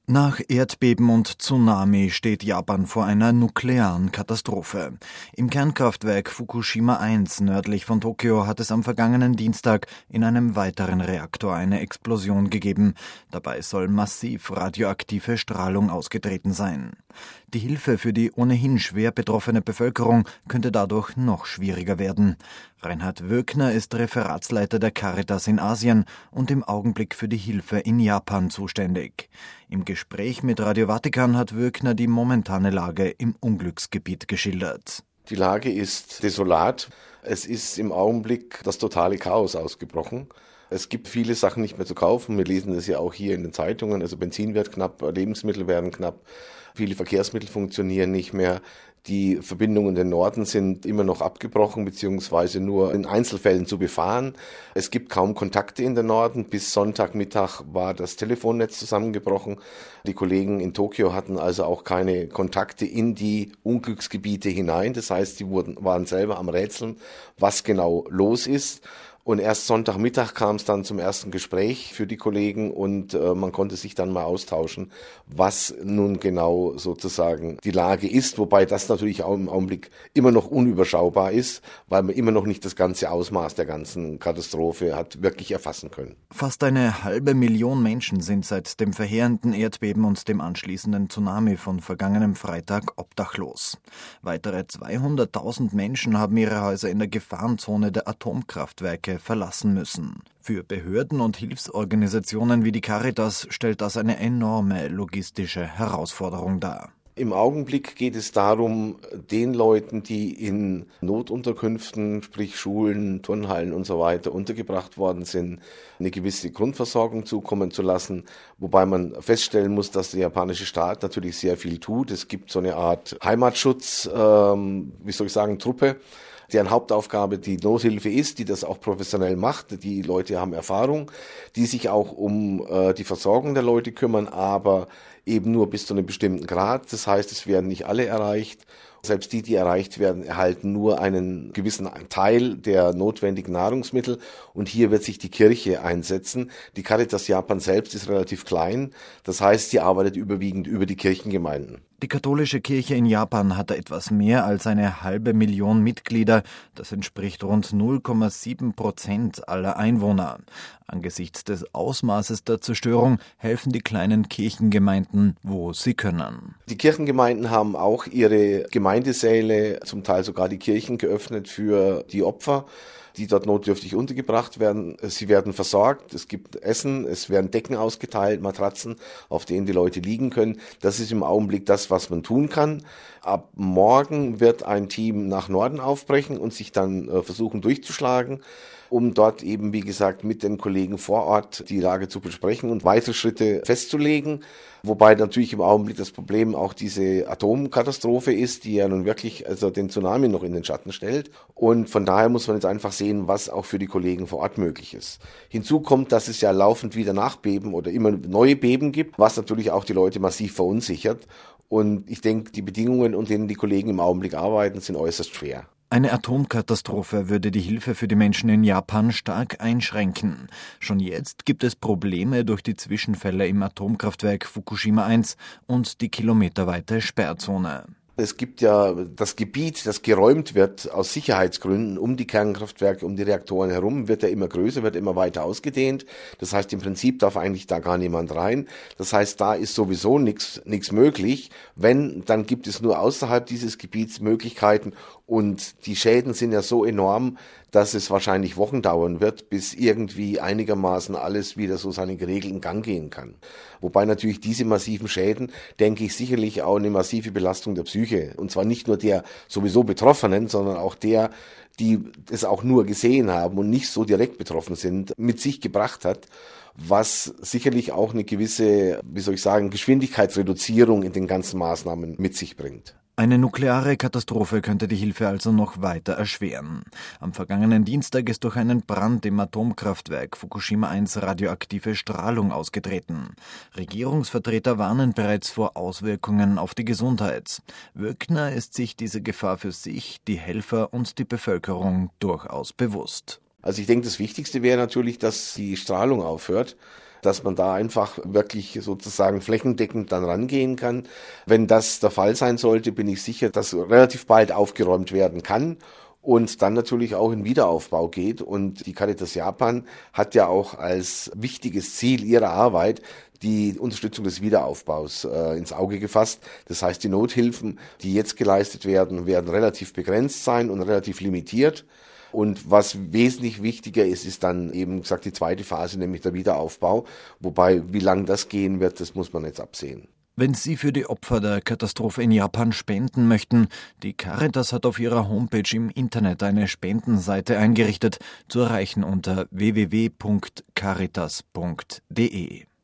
Nach Erdbeben und Tsunami steht Japan vor einer nuklearen Katastrophe. Im Kernkraftwerk Fukushima 1 nördlich von Tokio hat es am vergangenen Dienstag in einem weiteren Reaktor eine Explosion gegeben. Dabei soll massiv radioaktive Strahlung ausgetreten sein. Die Hilfe für die ohnehin schwer betroffene Bevölkerung könnte dadurch noch schwieriger werden. Reinhard Wöckner ist Referatsleiter der Caritas in Asien und im Augenblick für die Hilfe in Japan zuständig. Im Gespräch mit Radio Vatikan hat Wöckner die momentane Lage im Unglücksgebiet geschildert. Die Lage ist desolat. Es ist im Augenblick das totale Chaos ausgebrochen. Es gibt viele Sachen nicht mehr zu kaufen. Wir lesen das ja auch hier in den Zeitungen. Also Benzin wird knapp, Lebensmittel werden knapp, viele Verkehrsmittel funktionieren nicht mehr. Die Verbindungen in den Norden sind immer noch abgebrochen beziehungsweise nur in Einzelfällen zu befahren. Es gibt kaum Kontakte in den Norden. Bis Sonntagmittag war das Telefonnetz zusammengebrochen. Die Kollegen in Tokio hatten also auch keine Kontakte in die Unglücksgebiete hinein. Das heißt, die waren selber am Rätseln, was genau los ist. Und erst Sonntagmittag kam es dann zum ersten Gespräch für die Kollegen und man konnte sich dann mal austauschen, was nun genau sozusagen die Lage ist, wobei das natürlich auch im Augenblick immer noch unüberschaubar ist, weil man immer noch nicht das ganze Ausmaß der ganzen Katastrophe hat wirklich erfassen können. Fast 500.000 Menschen sind seit dem verheerenden Erdbeben und dem anschließenden Tsunami von vergangenem Freitag obdachlos. Weitere 200.000 Menschen haben ihre Häuser in der Gefahrenzone der Atomkraftwerke verlassen müssen. Für Behörden und Hilfsorganisationen wie die Caritas stellt das eine enorme logistische Herausforderung dar. Im Augenblick geht es darum, den Leuten, die in Notunterkünften, sprich Schulen, Turnhallen und so weiter untergebracht worden sind, eine gewisse Grundversorgung zukommen zu lassen. Wobei man feststellen muss, dass der japanische Staat natürlich sehr viel tut. Es gibt so eine Art Heimatschutz, Truppe, deren Hauptaufgabe die Nothilfe ist, die das auch professionell macht. Die Leute haben Erfahrung, die sich auch um die Versorgung der Leute kümmern, aber eben nur bis zu einem bestimmten Grad. Das heißt, es werden nicht alle erreicht. Selbst die erreicht werden, erhalten nur einen gewissen Teil der notwendigen Nahrungsmittel. Und hier wird sich die Kirche einsetzen. Die Caritas Japan selbst ist relativ klein. Das heißt, sie arbeitet überwiegend über die Kirchengemeinden. Die katholische Kirche in Japan hatte etwas mehr als 500.000 Mitglieder. Das entspricht rund 0,7% aller Einwohner. Angesichts des Ausmaßes der Zerstörung helfen die kleinen Kirchengemeinden, wo sie können. Die Kirchengemeinden haben auch ihre Gemeindesäle, zum Teil sogar die Kirchen geöffnet für die Opfer, die dort notdürftig untergebracht werden. Sie werden versorgt, es gibt Essen, es werden Decken ausgeteilt, Matratzen, auf denen die Leute liegen können. Das ist im Augenblick das, was man tun kann. Ab morgen wird ein Team nach Norden aufbrechen und sich dann versuchen durchzuschlagen, um dort eben, wie gesagt, mit den Kollegen vor Ort die Lage zu besprechen und weitere Schritte festzulegen. Wobei natürlich im Augenblick das Problem auch diese Atomkatastrophe ist, die ja nun wirklich den Tsunami noch in den Schatten stellt. Und von daher muss man jetzt einfach sehen, was auch für die Kollegen vor Ort möglich ist. Hinzu kommt, dass es ja laufend wieder Nachbeben oder immer neue Beben gibt, was natürlich auch die Leute massiv verunsichert. Und ich denke, die Bedingungen, unter denen die Kollegen im Augenblick arbeiten, sind äußerst schwer. Eine Atomkatastrophe würde die Hilfe für die Menschen in Japan stark einschränken. Schon jetzt gibt es Probleme durch die Zwischenfälle im Atomkraftwerk Fukushima 1 und die kilometerweite Sperrzone. Es gibt ja das Gebiet, das geräumt wird aus Sicherheitsgründen um die Kernkraftwerke, um die Reaktoren herum, wird ja immer größer, wird immer weiter ausgedehnt. Das heißt, im Prinzip darf eigentlich da gar niemand rein. Das heißt, da ist sowieso nichts möglich. Wenn, dann gibt es nur außerhalb dieses Gebiets Möglichkeiten und die Schäden sind ja so enorm, dass es wahrscheinlich Wochen dauern wird, bis irgendwie einigermaßen alles wieder so seinen geregelten Gang gehen kann. Wobei natürlich diese massiven Schäden, denke ich, sicherlich auch eine massive Belastung der Psyche, und zwar nicht nur der sowieso Betroffenen, sondern auch der, die es auch nur gesehen haben und nicht so direkt betroffen sind, mit sich gebracht hat, was sicherlich auch eine gewisse, Geschwindigkeitsreduzierung in den ganzen Maßnahmen mit sich bringt. Eine nukleare Katastrophe könnte die Hilfe also noch weiter erschweren. Am vergangenen Dienstag ist durch einen Brand im Atomkraftwerk Fukushima 1 radioaktive Strahlung ausgetreten. Regierungsvertreter warnen bereits vor Auswirkungen auf die Gesundheit. Wöckner ist sich diese Gefahr für sich, die Helfer und die Bevölkerung durchaus bewusst. Also ich denke, das Wichtigste wäre natürlich, dass die Strahlung aufhört. dass man da einfach wirklich sozusagen flächendeckend dann rangehen kann. Wenn das der Fall sein sollte, bin ich sicher, dass relativ bald aufgeräumt werden kann und dann natürlich auch in Wiederaufbau geht. Und die Caritas Japan hat ja auch als wichtiges Ziel ihrer Arbeit die Unterstützung des Wiederaufbaus ins Auge gefasst. Das heißt, die Nothilfen, die jetzt geleistet werden, werden relativ begrenzt sein und relativ limitiert. Und was wesentlich wichtiger ist, ist dann eben gesagt die zweite Phase, nämlich der Wiederaufbau. Wobei, wie lange das gehen wird, das muss man jetzt absehen. Wenn Sie für die Opfer der Katastrophe in Japan spenden möchten, die Caritas hat auf ihrer Homepage im Internet eine Spendenseite eingerichtet, zu erreichen unter www.caritas.de.